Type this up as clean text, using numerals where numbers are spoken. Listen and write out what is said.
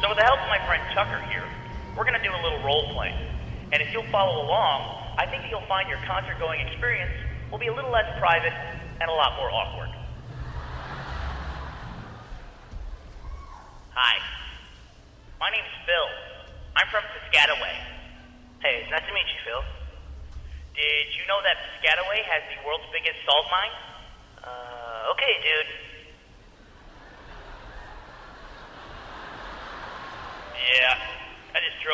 So with the help of my friend Tucker here, we're going to do a little role play. And if you'll follow along, I think you'll find your concert-going experience will be a little less private and a lot more awkward. Hi. My name's Phil. I'm from Piscataway. Hey, nice to meet you, Phil. Did you know that Piscataway has the world's biggest salt mine? Okay, dude. Yeah, I just drove